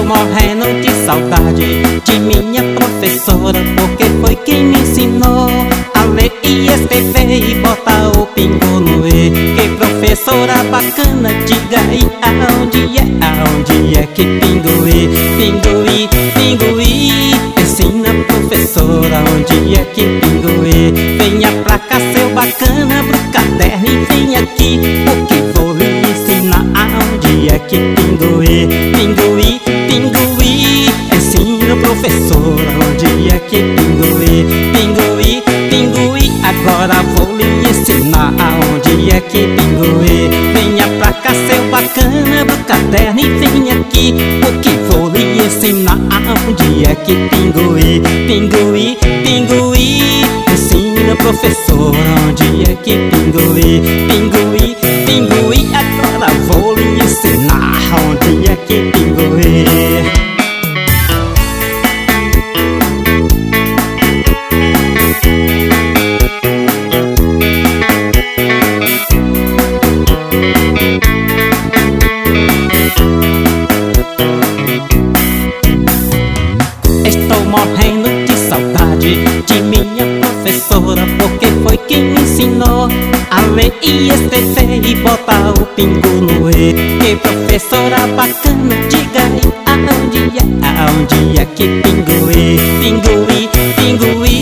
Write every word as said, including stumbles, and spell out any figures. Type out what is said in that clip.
morrendo de saudade de minha professora, porque foi quem me ensinou a ler e escrever e botar o pingo no E. Que professora bacana, diga aí aonde é, aonde é que pingo E? Pingo E, pingo E, ensina professora, onde é que pingo E? Venha pra cá, seu bacana, pro caderno e vem aqui, porque vou lhe ensinar aonde é que pingo E. Pingo E, pingo E, ensina professora, onde é que pingo E? Pingo E, pingo E, agora vou lhe ensinar aonde é que pingo E. Venha pra cá, seu bacana, pro caderno e vem aqui, porque vou lhe ensinar aonde é que pingo E. Pingo E, pingo E, ensina professora, onde é que pingo E. Pingo E, pingo E, agora vou lhe ensinar onde é que pingo E. Estou morrendo de saudade de minha professora, porque foi quem me ensinou a ler e escrever e botar o pingo no E. Que professora bacana, diga aí aonde é, aonde é que pingo E? Pingo E, pingo E,